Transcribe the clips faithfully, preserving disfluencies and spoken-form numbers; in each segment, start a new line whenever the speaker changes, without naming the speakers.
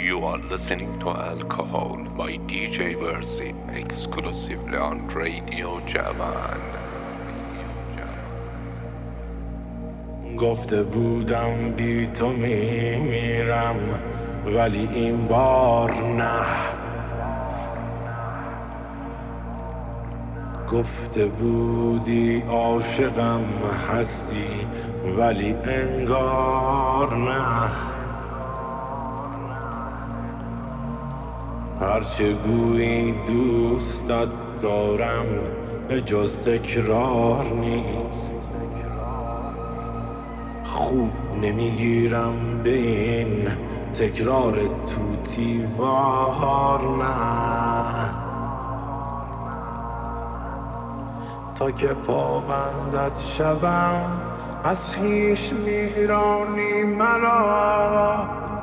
You are listening to Alcohol by دی جی Versi exclusively on Radio Javan.
گفته بودم بی تو میمیرم ولی این بار نه. گفته بودی عاشقم هستی ولی انگار نه. هرچه گویی دوستت دارم به جز تکرار نیست. خوب نمیگیرم به این تکرار توتی وار نه. تا که پابندت شوم از خویش میرانی مرا.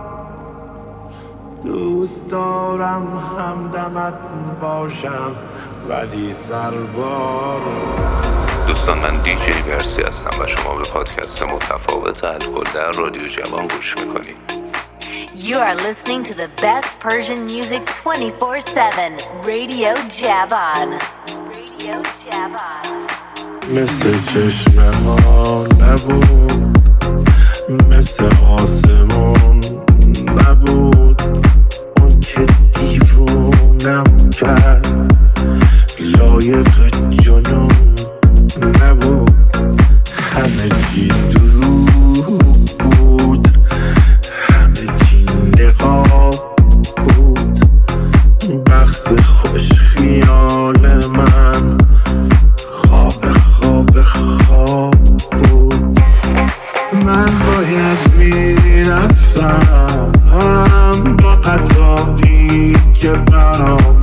دوست دارم همدمت باشم ولی سربار.
دوستان، من دی جی Versi هستم و شما به پادکست متفاوت الکل در رادیو جوان گوش میکنید.
You are listening to the best Persian music twenty-four seven. Radio Javan. Radio Javan.
مثل چشمه ها نبود، مثل آسمون نبود. اون که دیوونم کرد لایق جنون نبود. همه چی دروغ بود، همه چی نقاب بود. بخت خوش خیال من خواب خواب خواب بود. من باید میرفتم با قطاری که برام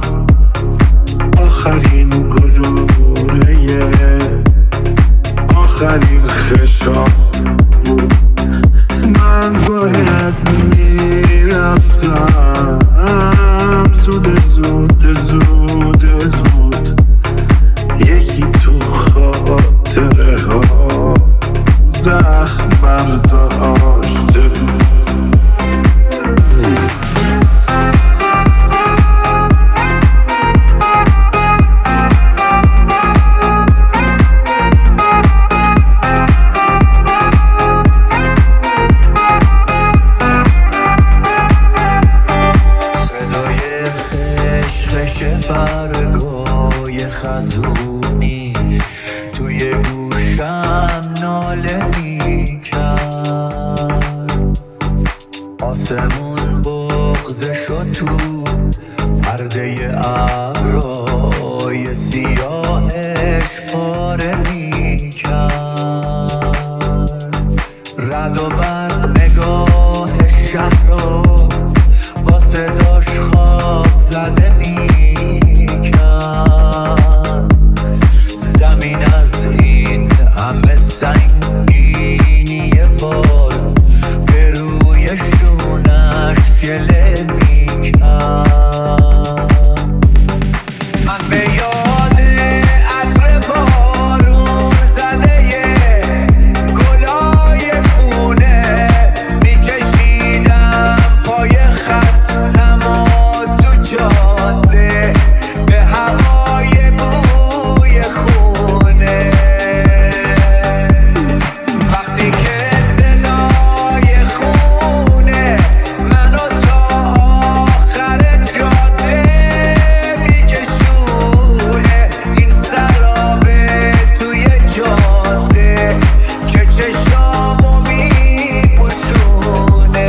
آخرین گلوله آخرین خشاب بود. من باید میرفتم زود زود زود زود. یکی تو خاطره ها زخم برداشته بود.
برگای خزونی توی گوشم ناله میکرد. آسمون بغض شد تو پرده ابرای سیاهش پاره میکرد. رد و بد نگاه شهر رو با صداش خواب زده میکرد. زمین از این همه سنگینی بار به روی شونش گله میکرد. من به یاد عطر بارون زده گلای خونه میکشیدم پای خستم و تو جاده به هوای بوی خونه. وقتی که صدای خونه منو تا آخر جاده میکشونه. این سرابه توی جاده که چشامو میپوشونه.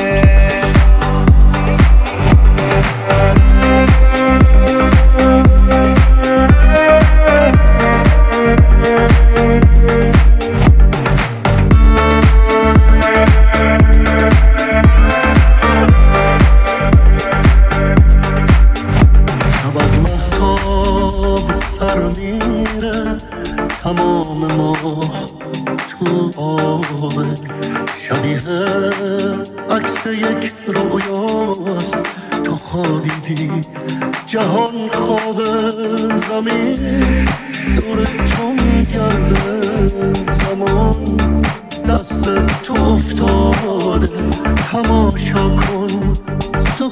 شب از مهتاب سر میره تمام ماه تو آبه. شبیه عکس یک رویاست. تو خوابیدی جهان خواب، زمین دور تو میگرده. زمان دست تو افتاده تماشا کن.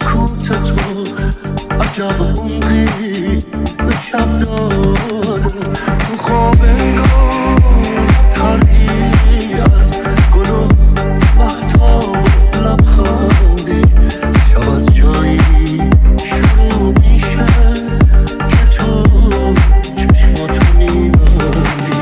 عجب عمقی به شب داده تو خواب انگار ترهی از گل و مهتاب و لبخندی شب از جایی شروع میشه که تو چشماتو میبندی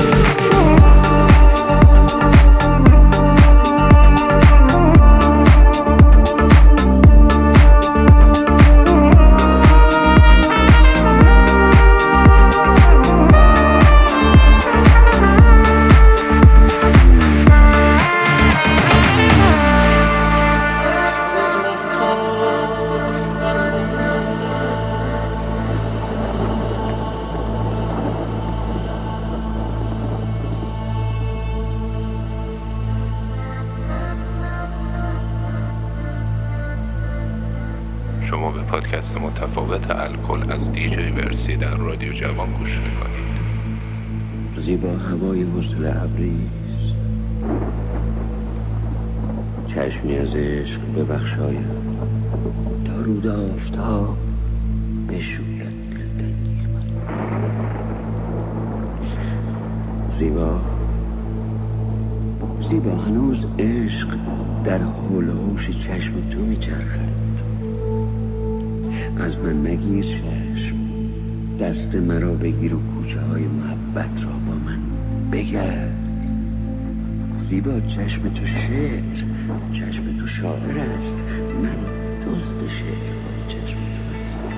شما به پادکست متفاوت الکل از دیجی ورسی در رادیو جوان گوش میکنید.
زیبا هوای حسن ابریست، چشمی از عشق ببخشاید، دارود آفتاب بشوید دلتنگی من. زیبا زیبا هنوز عشق در حول و حوش چشم تو میچرخد. از من نگیر چشم، دست مرا بگیر و کوچه های محبت را با من بگرد. زیبا چشم تو شعر، چشم تو شاعر است، من دزد شعر های چشم تو هستم.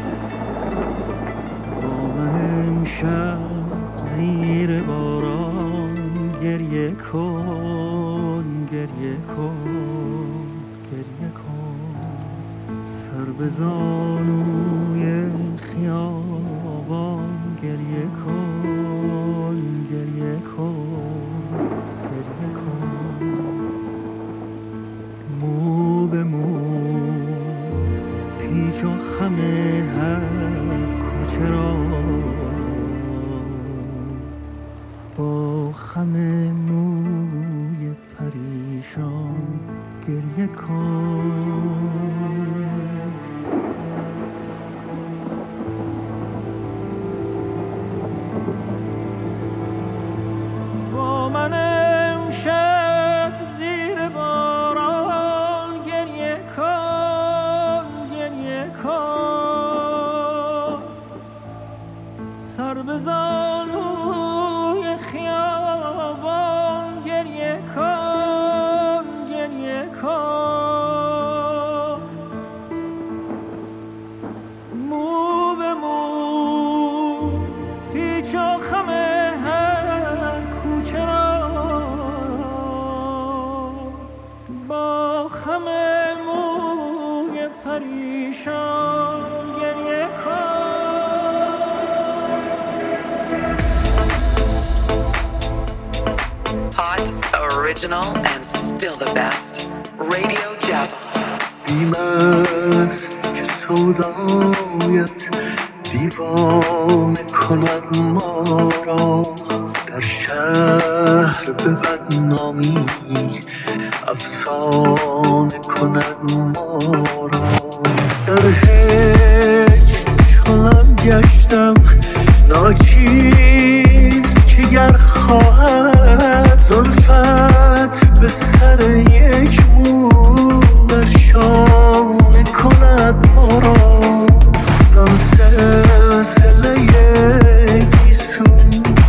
با من امشب زیر باران گریه کن، گریه کن، گریه کن، سر به زانوی خیابان گریه کن، گریه کن، گریه کن، مو به مو پیچ و خم هر کوچه را با خم موی پریشان گریه کن. با من امشب زیر باران گریه کن، گریه کن، سر به زانوی خیابان گریه کن، گریه کن، مو به مو پیچ و خم هر کوچه را با خم موی پریشان گریه کن.
Hot, original, and still the best. Radio Java.
بیمست که سودایت دیوانه کند ما را، در شهر به بدنامی افسانه کند ما را. در هیچ چنان گشتم ناچیز که گر خواهد زلفت به سر یک مو بر شانه کند ما را. زان سلسله گیسون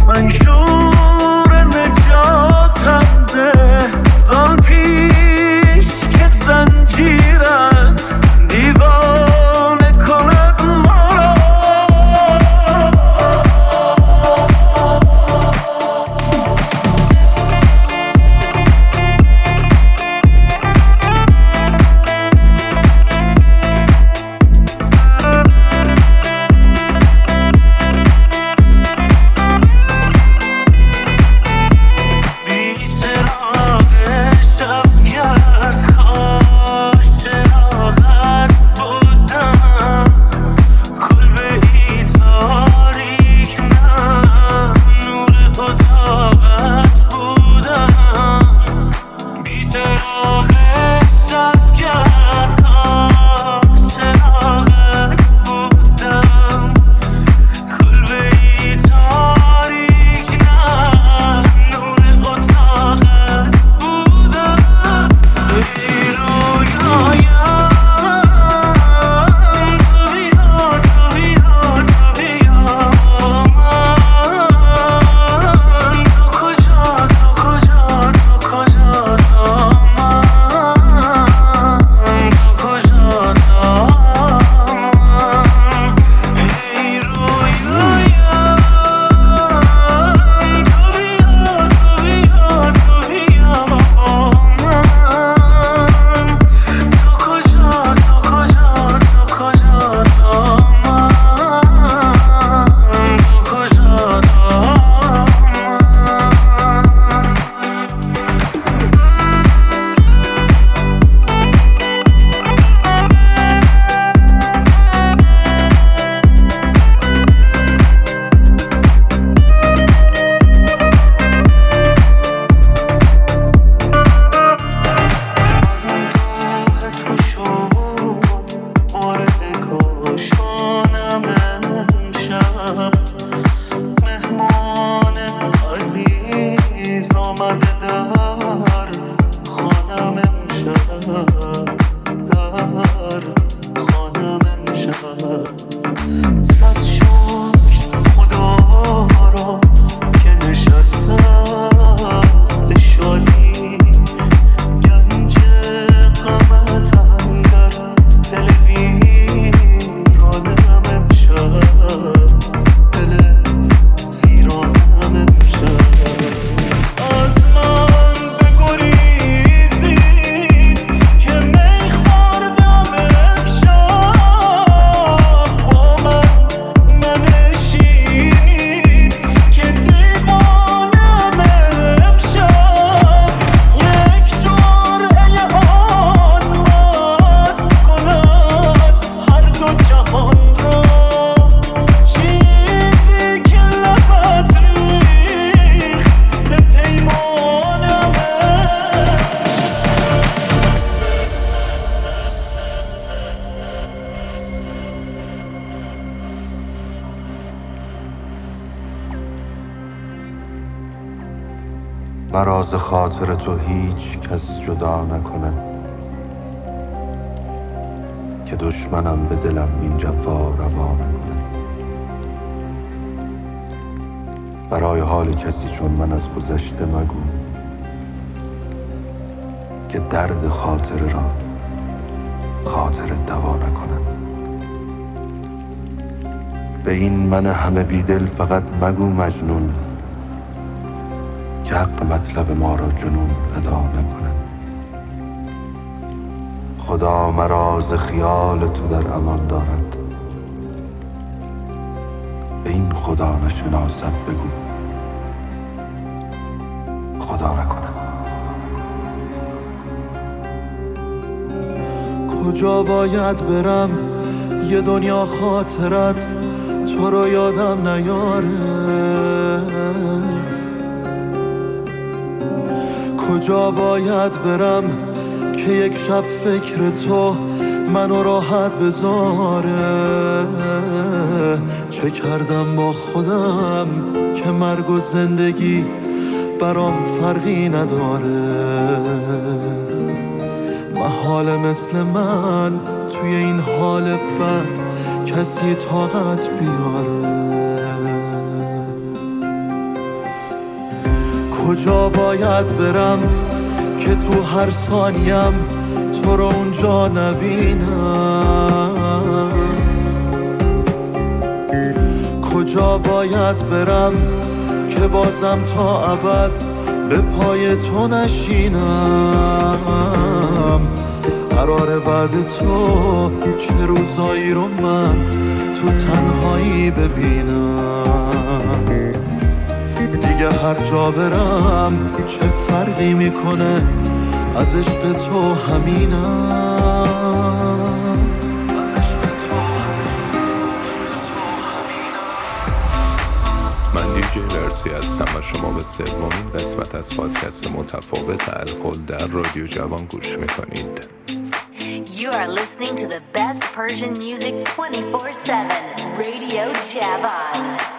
منشور نجاتم ده، زان پیش که زنجیرت دیوانه در خانم امشب. صد شکر خدا را که نشسته است به شادی، گنج غمت اندر دل ویرانم امشب، دل ویرانم امشب. از من بگریزید که می خوردم امشب، با من منشینید که دیوانم امشب. یک جرعه آن مست کند هر دو جهان را، چیزی که لبت ریخت به پیمانم.
مرا ز خاطر تو هیچ کس جدا نکند، که دشمنم به دلم این جفا روا نکند. برای حال کسی چون من از گذشته مگو، که درد خاطره را خاطر دوا نکند. به این من همه بیدل فقط مگو مجنون، که حق مطلب ما را جنون ادا نکند. خدا مرا ز خیال تو در امان دارد، به این خدا نشناسد بگو خدا نکند.
کجا باید برم یه دنیا خاطرت تو رو یادم نیاره؟ کجا باید برم که یک شب فکر تو منو راحت بذاره؟ چه کردم با خودم که مرگ و زندگی برام فرقی نداره؟ محال مثل من توی این حال بد کسی طاقت بیاره؟ کجا باید برم که تو هر ثانیم تو رو اونجا نبینم؟ کجا باید برم که بازم تا ابد به پای تو نشینم؟ قرار بعد تو چه روزایی رو من تو تنهایی ببینم؟ دیگه هر جا برم چه فرقی میکنه، از عشق تو همینم.
من دیجی ورسی هستم و شما به سومین قسمت از پادکست متفاوت الکل در رادیو جوان گوش میکنید.
You are listening to the best Persian music twenty-four seven. Radio Javan.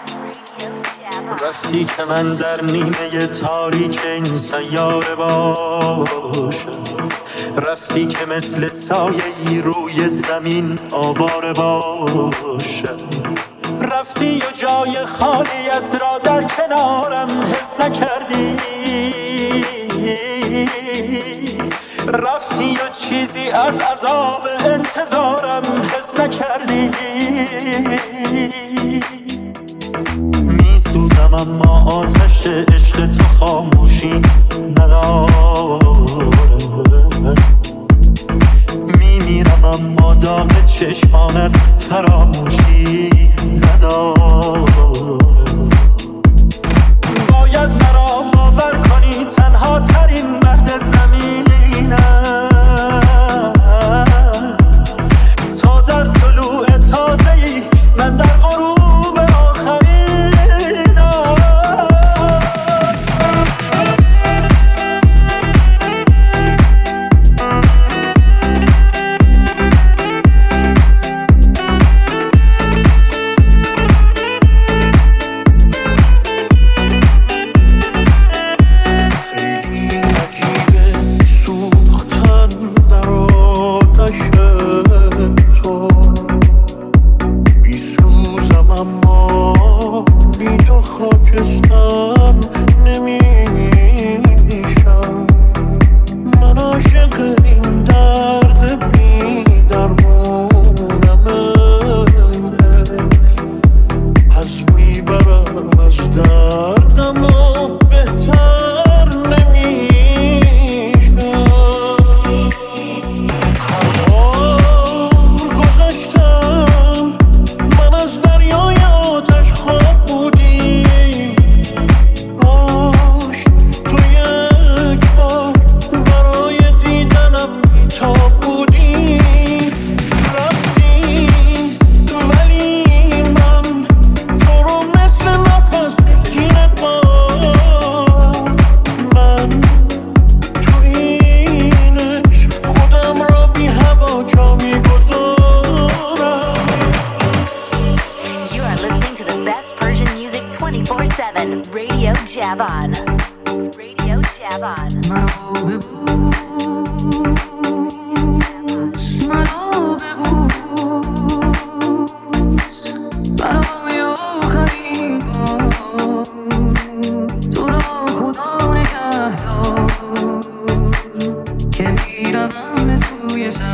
رفتی که من در نیمه تاریک این سیاره باشم، رفتی که مثل سایه‌ای روی زمین آواره باشم، رفتی و جای خالیت را در کنارم حس نکردی، رفتی و چیزی از عذاب انتظارم حس نکردی. میسوزم اما آتش عشق تو خاموشی نداره، میمیرم اما داغ چشمانت فراموشی نداره. باید مرا باور کنی تنها ترین مرد زمینم، تا در طلوع تازه‌ای من در غروب آخرینم.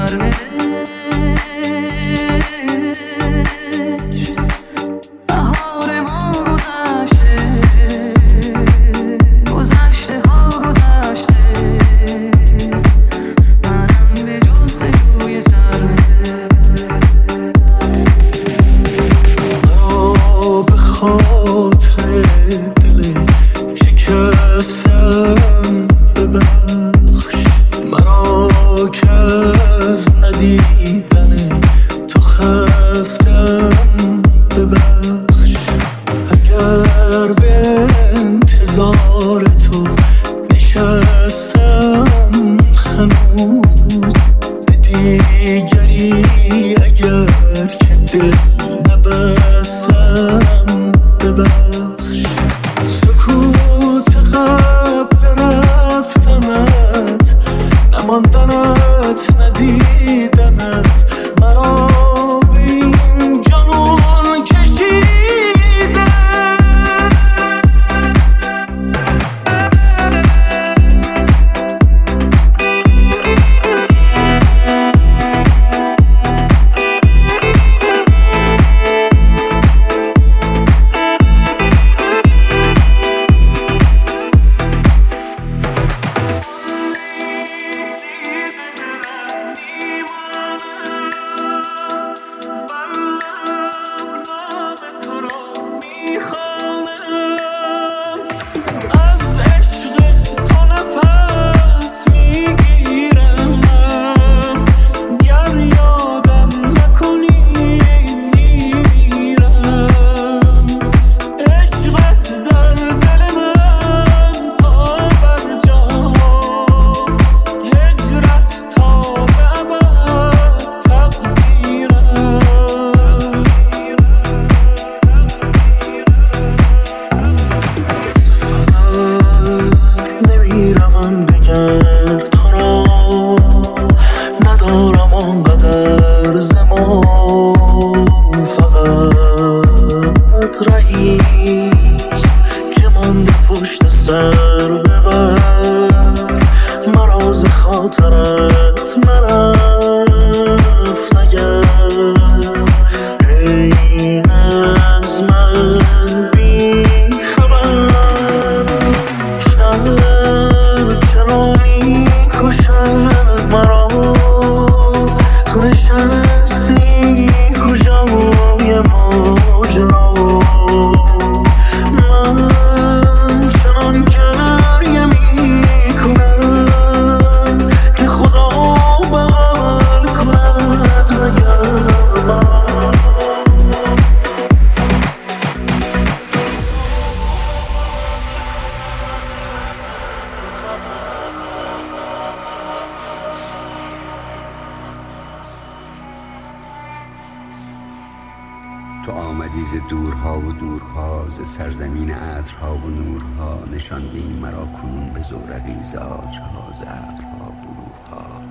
تو آمدی ز دورها و دورها، ز سرزمین عطرها و نورها، نشاندی مرا کنون به زورقی ز عاجها، ز ابرها و گروهها.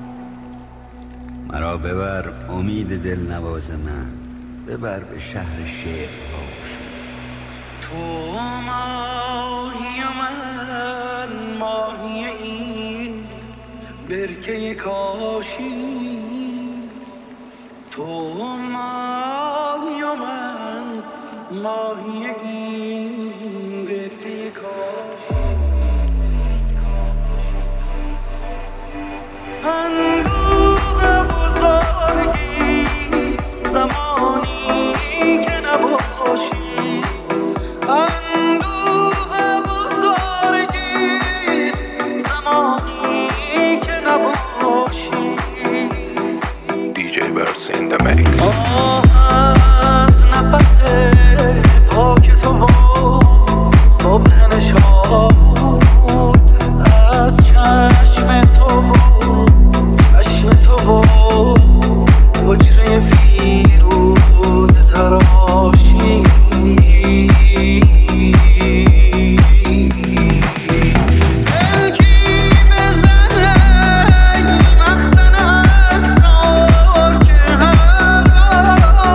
مرا ببر امید دل نواز من، ببر به شهر شعرها.
تو ماهی من، ماهی این برکه کاشی. تو ماهی من، ماهی این برکه کاشی. اندوه بزرگیست زمانی که نباشی. اندوه بزرگیست زمانی که نباشی.
دی جی Verse in the mix.
آه از نفس پاک تو و صبح نشان، از چشم تو و چشم تو و حجره فیروز تراشی. Oh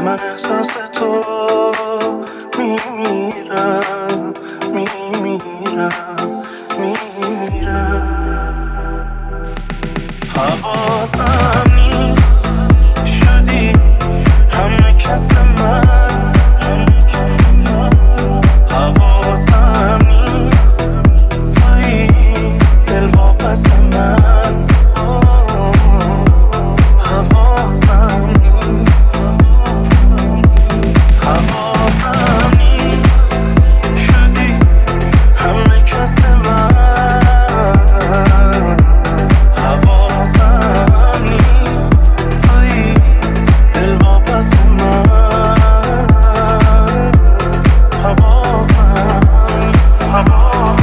من احساس تو میمیرم میمیرم میمیرم حواسم نیست شدی همه کس من حواسم نیست توی دل واپس من حواسم نیست حواسم نیست شدی همه کس من حواسم نیست توی دل واپس من حواسم حواسم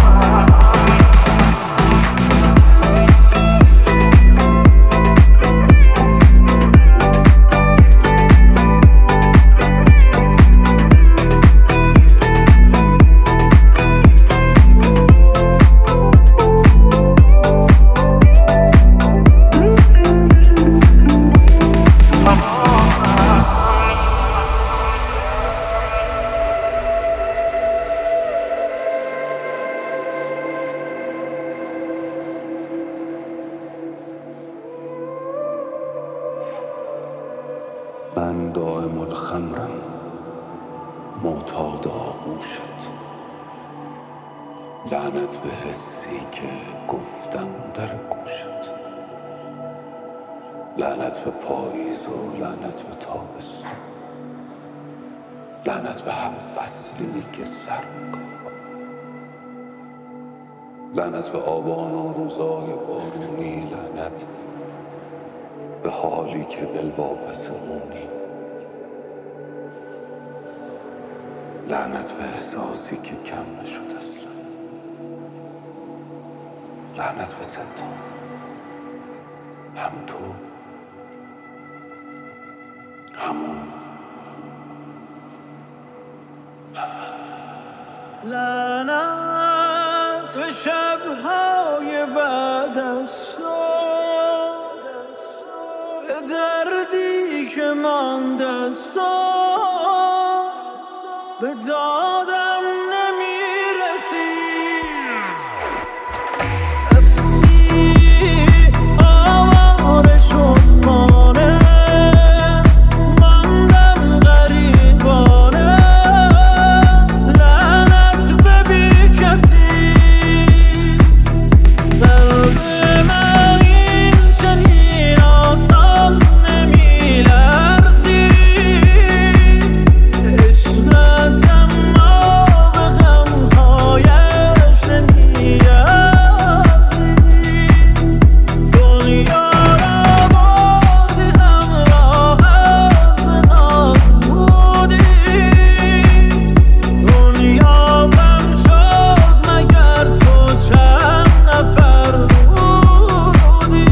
من دائم الخمرم معتاد آغوشت لعنت به حسی که گفتم در گوشت لعنت به پاییز و لعنت به تابستون لعنت به هر فصلی که سر می‌کنم لعنت به آبان و روزای بارونی لعنت به حالی که دل واپس مونی لعنت به احساسی که کم نشد اصلا لعنت به ستا هم تو همون
لعنت به شب‌های بعد از تو به دردی که ماند از تو به دادم نمیرسی حسی آواره شد خانه ماندم غریبانه لعنت به بی کسی قلب من این چنین آسان نمیلرزید عشقت اما به غمهایش نمیارزید دنیا را بردی همراهت به نابودی دنیا غم شد مگر تو چند نفر بودی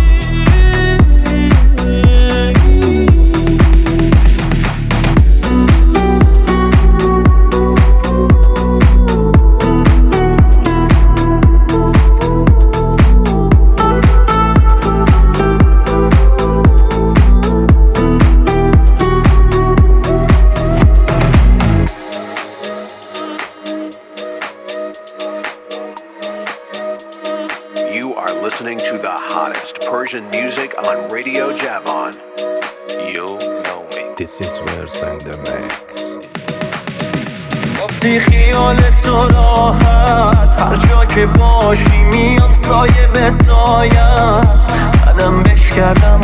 You are listening to the hottest Persian music on Radio Javon.
You know me. This is Verse and the Max.
گفتی خیال تو راحت هر جا که باشی میام سایه به سایت منم بش کردم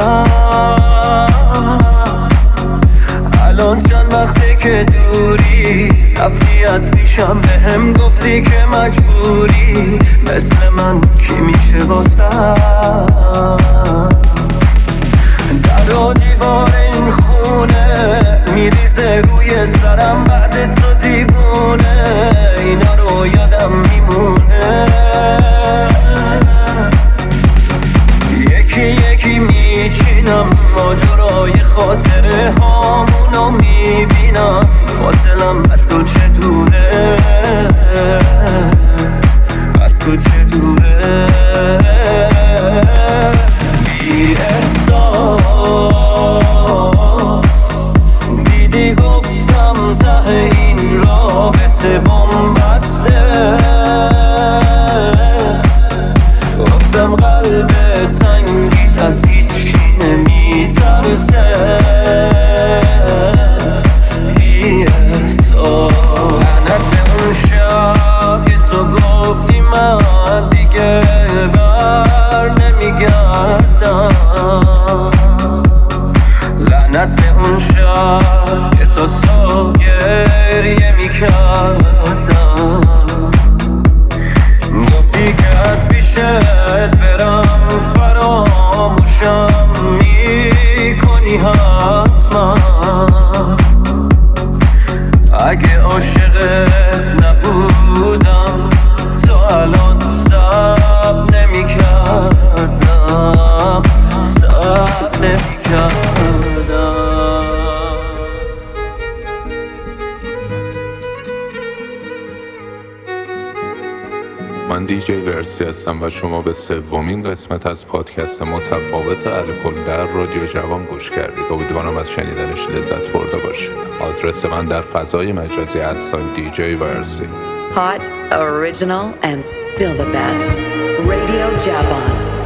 عادت الان چند وقته که دوری رفتی از پیشم به هم گفتی که مجبوری مثل من کی میشه واسه در و دیوار این خونه میریزه روی سرم بعد تو دیوونه اینا رو یادم میمونه یکی یکی میچینم ماجرای خاطره هامونو میبینم فاصلم از تو چه دوره از تو چه دوره بی احساس بی
ورسی هستم و شما به سومین قسمت از پادکست متفاوت الکل در رادیو جوان گوش کردید. امیدوارم از شنیدنش لذت برده باشید. آدرس من در فضای مجازی ادسان دی جی ورسی.
Hot, original, and still the best. Radio Javan.